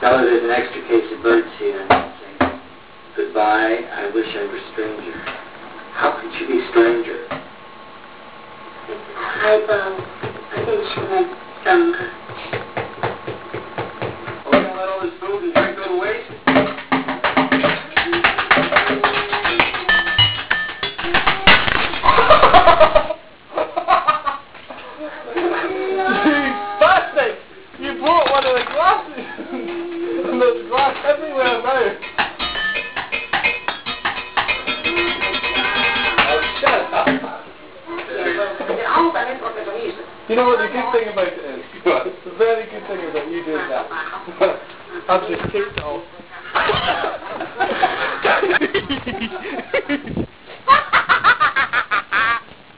Tell her there's an extra case of birdseed on that thing. Goodbye, I wish I were stranger. How could you be stranger? I think she meant some... Are we going to let all this food and drink go to waste? You brought one of the glasses! And there's glass everywhere now! Oh, shut up! You know what the good thing about it is? The very good thing is that you doing that. I've just kicked it off.